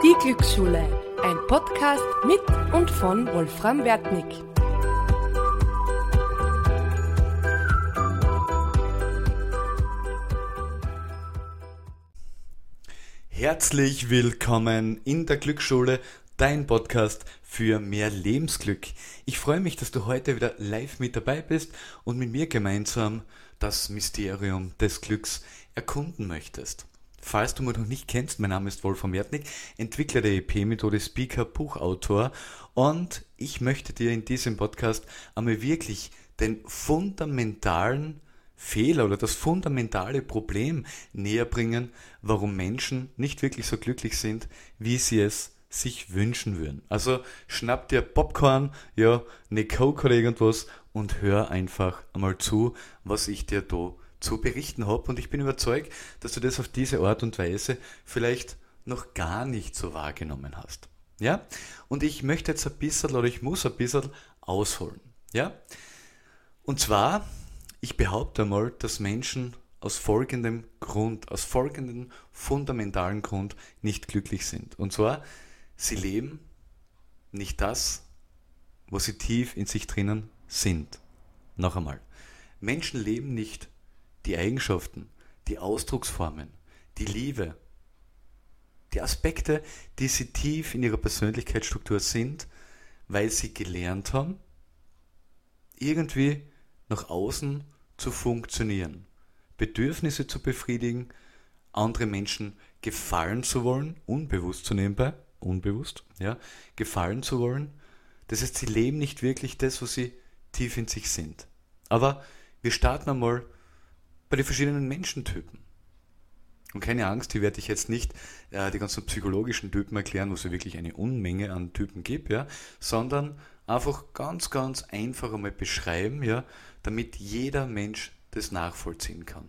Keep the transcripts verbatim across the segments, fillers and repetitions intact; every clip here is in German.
Die Glücksschule, ein Podcast mit und von Wolfram Wertnick. Herzlich willkommen in der Glücksschule, dein Podcast für mehr Lebensglück. Ich freue mich, dass du heute wieder live mit dabei bist und mit mir gemeinsam das Mysterium des Glücks erkunden möchtest. Falls du mich noch nicht kennst, mein Name ist Wolfram Wertnick, Entwickler der E P-Methode, Speaker, Buchautor, und ich möchte dir in diesem Podcast einmal wirklich den fundamentalen Fehler oder das fundamentale Problem näher bringen, warum Menschen nicht wirklich so glücklich sind, wie sie es sich wünschen würden. Also schnapp dir Popcorn, ja, eine Coke oder irgendwas und hör einfach einmal zu, was ich dir da zu berichten habe, und ich bin überzeugt, dass du das auf diese Art und Weise vielleicht noch gar nicht so wahrgenommen hast. Ja? Und ich möchte jetzt ein bisschen oder ich muss ein bisschen ausholen. Ja? Und zwar, ich behaupte einmal, dass Menschen aus folgendem Grund, aus folgendem fundamentalen Grund nicht glücklich sind. Und zwar, sie leben nicht das, was sie tief in sich drinnen sind. Noch einmal, Menschen leben nicht die Eigenschaften, die Ausdrucksformen, die Liebe, die Aspekte, die sie tief in ihrer Persönlichkeitsstruktur sind, weil sie gelernt haben, irgendwie nach außen zu funktionieren, Bedürfnisse zu befriedigen, andere Menschen gefallen zu wollen, unbewusst so nebenbei, unbewusst, ja, gefallen zu wollen. Das heißt, sie leben nicht wirklich das, was sie tief in sich sind. Aber wir starten einmal bei den verschiedenen Menschentypen. Und keine Angst, hier werde ich jetzt nicht äh, die ganzen psychologischen Typen erklären, wo es ja wirklich eine Unmenge an Typen gibt, ja, sondern einfach ganz, ganz einfach einmal beschreiben, ja, damit jeder Mensch das nachvollziehen kann.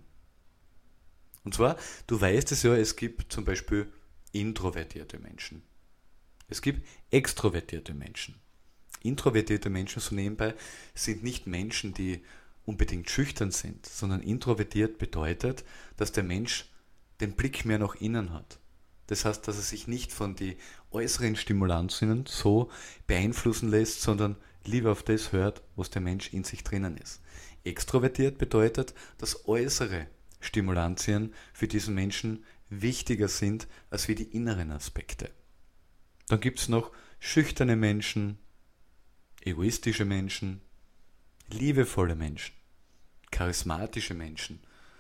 Und zwar, du weißt es ja, es gibt zum Beispiel introvertierte Menschen. Es gibt extrovertierte Menschen. Introvertierte Menschen, so nebenbei, sind nicht Menschen, die unbedingt schüchtern sind, sondern introvertiert bedeutet, dass der Mensch den Blick mehr nach innen hat. Das heißt, dass er sich nicht von den äußeren Stimulanzien so beeinflussen lässt, sondern lieber auf das hört, was der Mensch in sich drinnen ist. Extrovertiert bedeutet, dass äußere Stimulantien für diesen Menschen wichtiger sind als wie die inneren Aspekte. Dann gibt es noch schüchterne Menschen, egoistische Menschen, liebevolle Menschen, charismatische Menschen,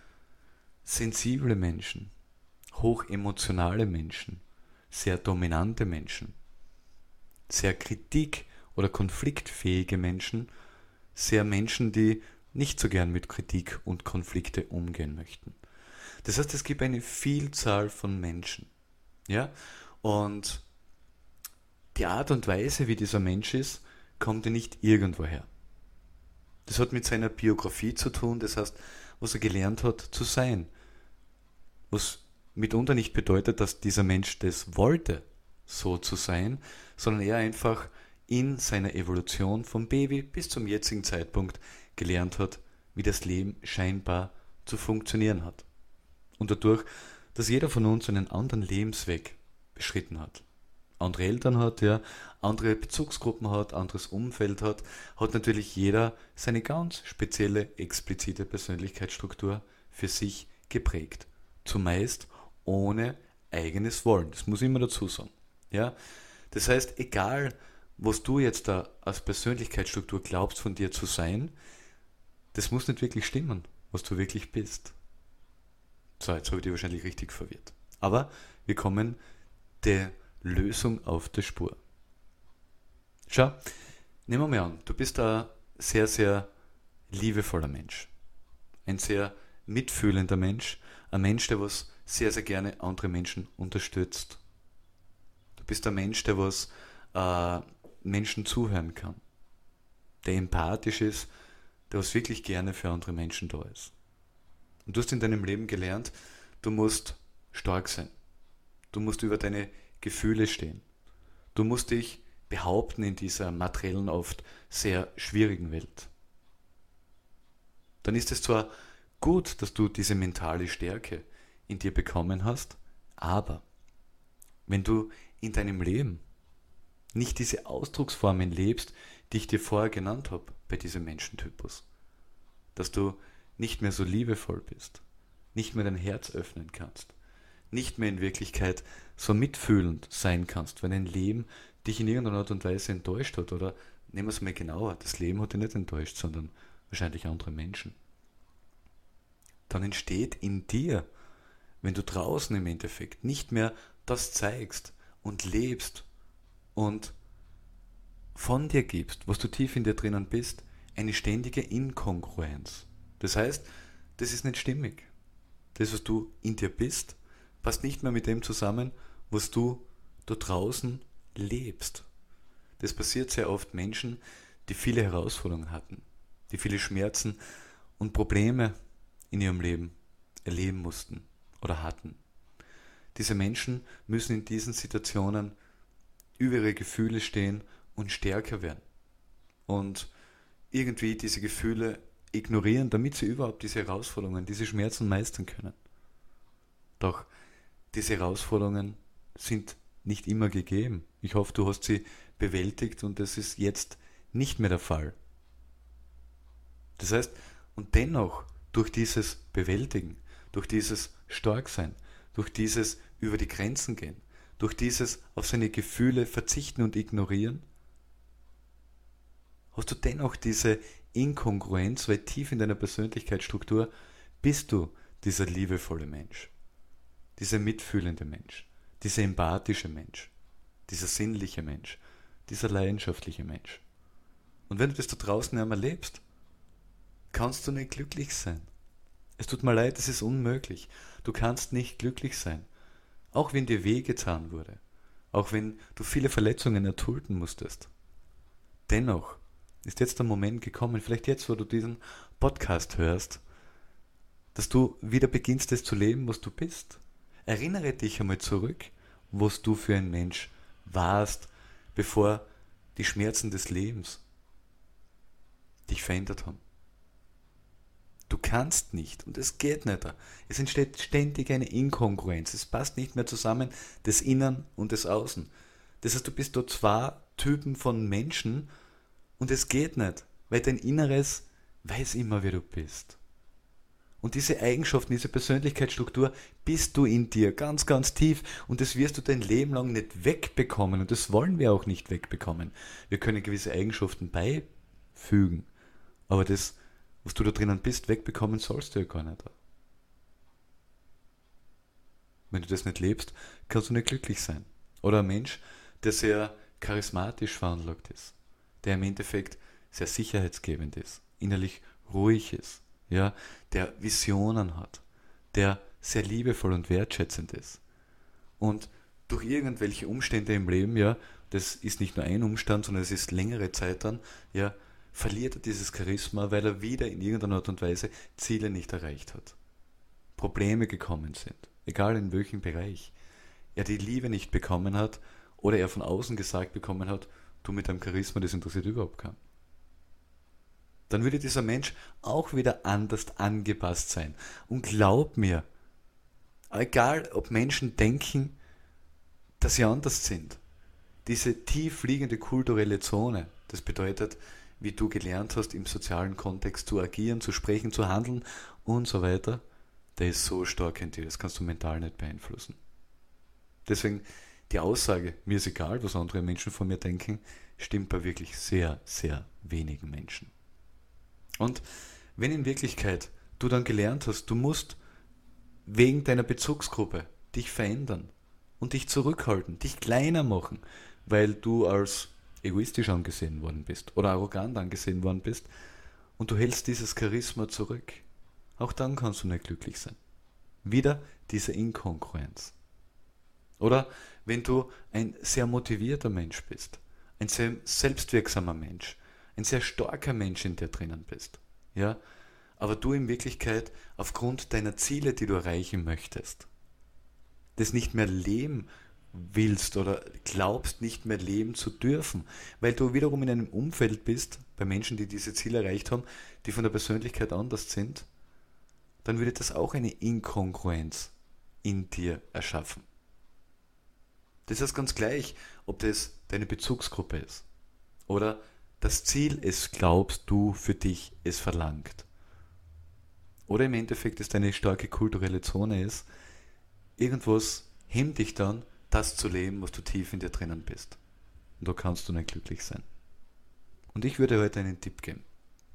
sensible Menschen, hochemotionale Menschen, sehr dominante Menschen, sehr kritik- oder konfliktfähige Menschen, sehr Menschen, die nicht so gern mit Kritik und Konflikte umgehen möchten. Das heißt, es gibt eine Vielzahl von Menschen. Ja? Und die Art und Weise, wie dieser Mensch ist, kommt ja nicht irgendwoher. Das hat mit seiner Biografie zu tun, das heißt, was er gelernt hat zu sein. Was mitunter nicht bedeutet, dass dieser Mensch das wollte, so zu sein, sondern er einfach in seiner Evolution vom Baby bis zum jetzigen Zeitpunkt gelernt hat, wie das Leben scheinbar zu funktionieren hat. Und dadurch, dass jeder von uns einen anderen Lebensweg beschritten hat. Andere Eltern hat, ja, andere Bezugsgruppen hat, anderes Umfeld hat, hat natürlich jeder seine ganz spezielle, explizite Persönlichkeitsstruktur für sich geprägt. Zumeist ohne eigenes Wollen. Das muss ich immer dazu sagen. Ja? Das heißt, egal, was du jetzt da als Persönlichkeitsstruktur glaubst von dir zu sein, das muss nicht wirklich stimmen, was du wirklich bist. So, jetzt habe ich dich wahrscheinlich richtig verwirrt. Aber wir kommen der Lösung auf der Spur. Schau, nehmen wir mal an, du bist ein sehr, sehr liebevoller Mensch. Ein sehr mitfühlender Mensch. Ein Mensch, der was sehr, sehr gerne andere Menschen unterstützt. Du bist ein Mensch, der was äh, Menschen zuhören kann. Der empathisch ist, der was wirklich gerne für andere Menschen da ist. Und du hast in deinem Leben gelernt, du musst stark sein. Du musst über deine Gefühle stehen. Du musst dich behaupten in dieser materiellen, oft sehr schwierigen Welt. Dann ist es zwar gut, dass du diese mentale Stärke in dir bekommen hast, aber wenn du in deinem Leben nicht diese Ausdrucksformen lebst, die ich dir vorher genannt habe bei diesem Menschentypus. Dass du nicht mehr so liebevoll bist, nicht mehr dein Herz öffnen kannst, nicht mehr in Wirklichkeit so mitfühlend sein kannst, wenn ein Leben dich in irgendeiner Art und Weise enttäuscht hat. Oder nehmen wir es mal genauer, das Leben hat dich nicht enttäuscht, sondern wahrscheinlich andere Menschen. Dann entsteht in dir, wenn du draußen im Endeffekt nicht mehr das zeigst und lebst und von dir gibst, was du tief in dir drinnen bist, eine ständige Inkongruenz. Das heißt, das ist nicht stimmig. Das, was du in dir bist, passt nicht mehr mit dem zusammen, was du da draußen lebst. Das passiert sehr oft Menschen, die viele Herausforderungen hatten, die viele Schmerzen und Probleme in ihrem Leben erleben mussten oder hatten. Diese Menschen müssen in diesen Situationen über ihre Gefühle stehen und stärker werden. Und irgendwie diese Gefühle ignorieren, damit sie überhaupt diese Herausforderungen, diese Schmerzen meistern können. Doch diese Herausforderungen sind nicht immer gegeben. Ich hoffe, du hast sie bewältigt und das ist jetzt nicht mehr der Fall. Das heißt, und dennoch durch dieses Bewältigen, durch dieses Starksein, durch dieses über die Grenzen gehen, durch dieses auf seine Gefühle verzichten und ignorieren, hast du dennoch diese Inkongruenz, weil tief in deiner Persönlichkeitsstruktur bist du dieser liebevolle Mensch, dieser mitfühlende Mensch, dieser empathische Mensch, dieser sinnliche Mensch, dieser leidenschaftliche Mensch. Und wenn du das da draußen einmal lebst, kannst du nicht glücklich sein. Es tut mir leid, es ist unmöglich. Du kannst nicht glücklich sein. Auch wenn dir wehgetan wurde. Auch wenn du viele Verletzungen erdulden musstest. Dennoch ist jetzt der Moment gekommen, vielleicht jetzt, wo du diesen Podcast hörst, dass du wieder beginnst, das zu leben, was du bist. Erinnere dich einmal zurück, was du für ein Mensch warst, bevor die Schmerzen des Lebens dich verändert haben. Du kannst nicht und es geht nicht. Es entsteht ständig eine Inkongruenz. Es passt nicht mehr zusammen, das Innen und das Außen. Das heißt, du bist da zwei Typen von Menschen und es geht nicht, weil dein Inneres weiß immer, wer du bist. Und diese Eigenschaften, diese Persönlichkeitsstruktur bist du in dir, ganz, ganz tief. Und das wirst du dein Leben lang nicht wegbekommen. Und das wollen wir auch nicht wegbekommen. Wir können gewisse Eigenschaften beifügen. Aber das, was du da drinnen bist, wegbekommen sollst du ja gar nicht. Wenn du das nicht lebst, kannst du nicht glücklich sein. Oder ein Mensch, der sehr charismatisch veranlagt ist, der im Endeffekt sehr sicherheitsgebend ist, innerlich ruhig ist, ja, der Visionen hat, der sehr liebevoll und wertschätzend ist. Und durch irgendwelche Umstände im Leben, ja, das ist nicht nur ein Umstand, sondern es ist längere Zeit dann, ja, verliert er dieses Charisma, weil er wieder in irgendeiner Art und Weise Ziele nicht erreicht hat. Probleme gekommen sind, egal in welchem Bereich. Er die Liebe nicht bekommen hat oder er von außen gesagt bekommen hat, du mit deinem Charisma, das interessiert überhaupt keinen. Dann würde dieser Mensch auch wieder anders angepasst sein. Und glaub mir, egal ob Menschen denken, dass sie anders sind, diese tief liegende kulturelle Zone, das bedeutet, wie du gelernt hast, im sozialen Kontext zu agieren, zu sprechen, zu handeln und so weiter, der ist so stark in dir, das kannst du mental nicht beeinflussen. Deswegen die Aussage, mir ist egal, was andere Menschen von mir denken, stimmt bei wirklich sehr, sehr wenigen Menschen. Und wenn in Wirklichkeit du dann gelernt hast, du musst wegen deiner Bezugsgruppe dich verändern und dich zurückhalten, dich kleiner machen, weil du als egoistisch angesehen worden bist oder arrogant angesehen worden bist und du hältst dieses Charisma zurück, auch dann kannst du nicht glücklich sein. Wieder diese Inkongruenz. Oder wenn du ein sehr motivierter Mensch bist, ein sehr selbstwirksamer Mensch, ein sehr starker Mensch in dir drinnen bist, ja, aber du in Wirklichkeit aufgrund deiner Ziele, die du erreichen möchtest, das nicht mehr leben willst oder glaubst, nicht mehr leben zu dürfen, weil du wiederum in einem Umfeld bist, bei Menschen, die diese Ziele erreicht haben, die von der Persönlichkeit anders sind, dann würde das auch eine Inkongruenz in dir erschaffen. Das ist ganz gleich, ob das deine Bezugsgruppe ist oder das Ziel es glaubst du für dich es verlangt. Oder im Endeffekt es deine starke kulturelle Zone ist, irgendwas hemmt dich dann, das zu leben, was du tief in dir drinnen bist. Und da kannst du nicht glücklich sein. Und ich würde heute einen Tipp geben.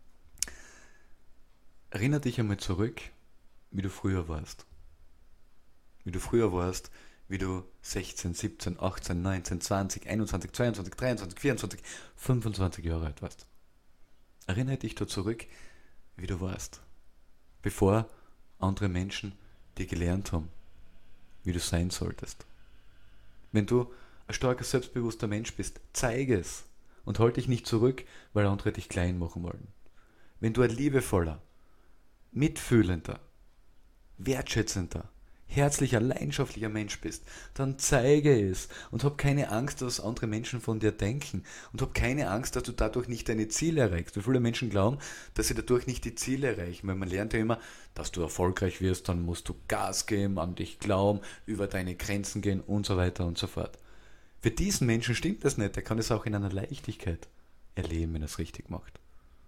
Erinnere dich einmal zurück, wie du früher warst. Wie du früher warst, wie du sechzehn, siebzehn, achtzehn, neunzehn, zwanzig, einundzwanzig, zweiundzwanzig, dreiundzwanzig, vierundzwanzig, fünfundzwanzig Jahre alt warst. Erinnere dich da zurück, wie du warst, bevor andere Menschen dir gelernt haben, wie du sein solltest. Wenn du ein starker, selbstbewusster Mensch bist, zeige es und halte dich nicht zurück, weil andere dich klein machen wollen. Wenn du ein liebevoller, mitfühlender, wertschätzender, herzlicher, leidenschaftlicher Mensch bist, dann zeige es und hab keine Angst, was andere Menschen von dir denken und hab keine Angst, dass du dadurch nicht deine Ziele erreichst. Weil viele Menschen glauben, dass sie dadurch nicht die Ziele erreichen, weil man lernt ja immer, dass du erfolgreich wirst, dann musst du Gas geben, an dich glauben, über deine Grenzen gehen und so weiter und so fort. Für diesen Menschen stimmt das nicht, der kann es auch in einer Leichtigkeit erleben, wenn er es richtig macht.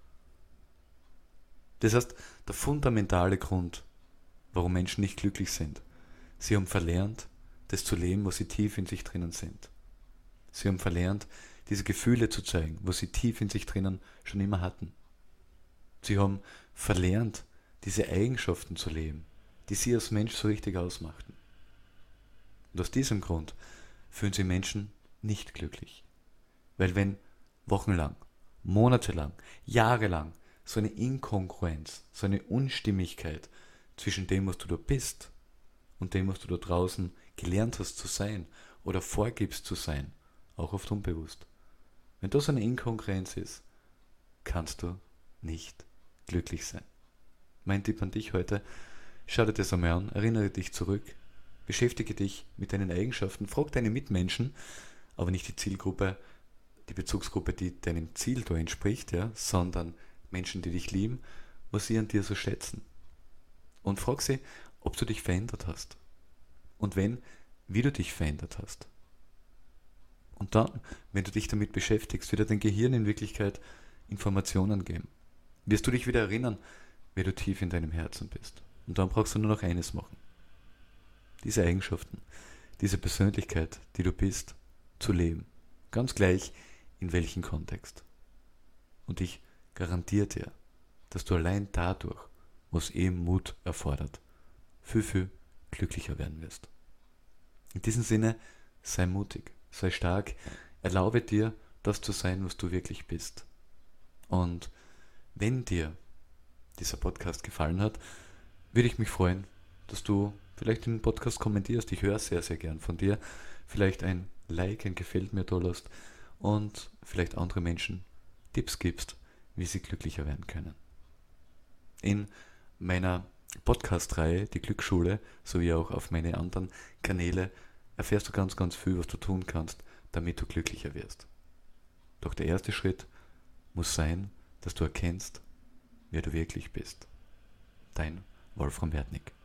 Das heißt, der fundamentale Grund, warum Menschen nicht glücklich sind, sie haben verlernt, das zu leben, was sie tief in sich drinnen sind. Sie haben verlernt, diese Gefühle zu zeigen, was sie tief in sich drinnen schon immer hatten. Sie haben verlernt, diese Eigenschaften zu leben, die sie als Mensch so richtig ausmachten. Und aus diesem Grund fühlen sie Menschen nicht glücklich. Weil wenn wochenlang, monatelang, jahrelang so eine Inkongruenz, so eine Unstimmigkeit zwischen dem, was du da bist und dem, was du da draußen gelernt hast zu sein oder vorgibst zu sein, auch oft unbewusst. Wenn das eine Inkongruenz ist, kannst du nicht glücklich sein. Mein Tipp an dich heute, schau dir das einmal an, erinnere dich zurück, beschäftige dich mit deinen Eigenschaften, frag deine Mitmenschen, aber nicht die Zielgruppe, die Bezugsgruppe, die deinem Ziel da entspricht, ja, sondern Menschen, die dich lieben, was sie an dir so schätzen. Und frag sie, ob du dich verändert hast. Und wenn, wie du dich verändert hast. Und dann, wenn du dich damit beschäftigst, wird dein Gehirn in Wirklichkeit Informationen geben. Wirst du dich wieder erinnern, wer du tief in deinem Herzen bist. Und dann brauchst du nur noch eines machen. Diese Eigenschaften, diese Persönlichkeit, die du bist, zu leben. Ganz gleich, in welchem Kontext. Und ich garantiere dir, dass du allein dadurch, was eben Mut erfordert, viel, viel glücklicher werden wirst. In diesem Sinne, sei mutig, sei stark, erlaube dir, das zu sein, was du wirklich bist. Und wenn dir dieser Podcast gefallen hat, würde ich mich freuen, dass du vielleicht den Podcast kommentierst. Ich höre sehr, sehr gern von dir. Vielleicht ein Like, ein Gefällt mir da lässt und vielleicht andere Menschen Tipps gibst, wie sie glücklicher werden können. In meiner Podcast-Reihe, die Glücksschule, sowie auch auf meine anderen Kanäle, erfährst du ganz, ganz viel, was du tun kannst, damit du glücklicher wirst. Doch der erste Schritt muss sein, dass du erkennst, wer du wirklich bist. Dein Wolfram Wertnick.